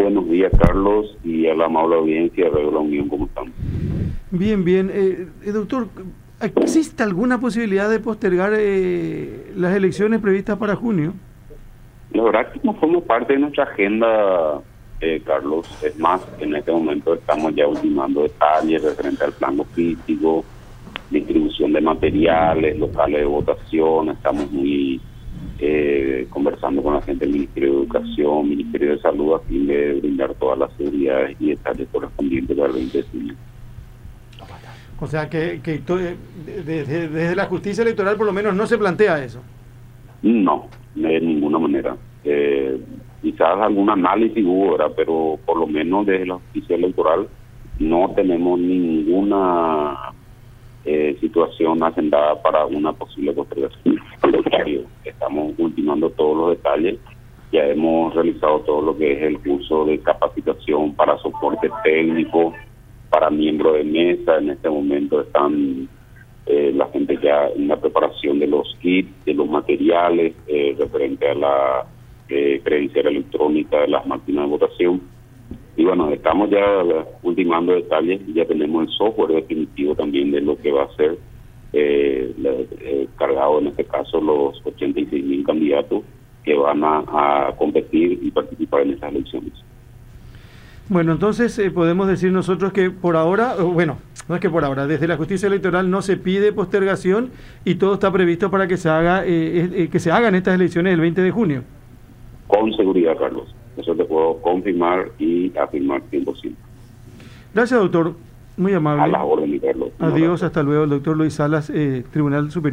Buenos días, Carlos, y a la amable audiencia de la Unión, ¿cómo están? Bien, bien. Doctor, ¿existe alguna posibilidad de postergar las elecciones previstas para junio? La verdad que no forma parte de nuestra agenda, Carlos. Es más, en este momento estamos ya ultimando detalles referente al plan logístico, distribución de materiales, locales de votación. Estamos muy conversando con la gente del Ministerio de Educación, Ministerio de Salud, a fin de brindar todas las seguridades y detalles correspondientes al 20 de junio. O sea, desde la justicia electoral por lo menos no se plantea eso. No, de ninguna manera. Quizás algún análisis hubo, ¿verdad? Pero por lo menos desde la justicia electoral no tenemos ninguna situación agendada para una posible postergación. Al contrario, estamos ultimando todos los detalles. Ya hemos realizado todo lo que es el curso de capacitación para soporte técnico, para miembros de mesa. En este momento están la gente ya en la preparación de los kits, de los materiales referente a la credencial electrónica de las máquinas de votación. Y bueno, estamos ya ultimando detalles y ya tenemos el software definitivo también de lo que va a ser cargado en este caso los 86.000 candidatos que van a competir y participar en estas elecciones. Bueno, entonces podemos decir nosotros que por ahora, bueno, no es que por ahora, desde la justicia electoral no se pide postergación y todo está previsto para que se hagan estas elecciones el 20 de junio. Con seguridad, Carlos. Eso te puedo confirmar y afirmar 100%. Gracias, doctor. Muy amable. A las órdenes, Carlos. Adiós, hasta luego, el doctor Luis Salas, Tribunal Superior.